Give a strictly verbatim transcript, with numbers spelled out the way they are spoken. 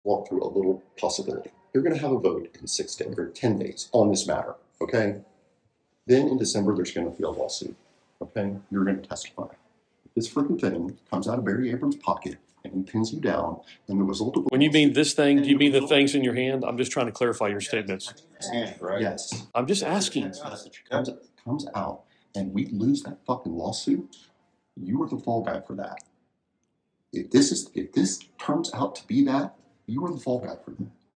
walk through a little possibility. You're going to have a vote in six days or ten days on this matter, okay? Then in December, there's going to be a lawsuit, okay? You're going to testify. This freaking thing comes out of Barry Abrams' pocket and he pins you down, and the result of When you mean this thing, do you mean the things in your hand? I'm just trying to clarify your statements. Yes. I'm just asking. Comes, comes out and we lose that fucking lawsuit, you are the fall guy for that. If this is if this turns out to be that, you are the fall guy for that.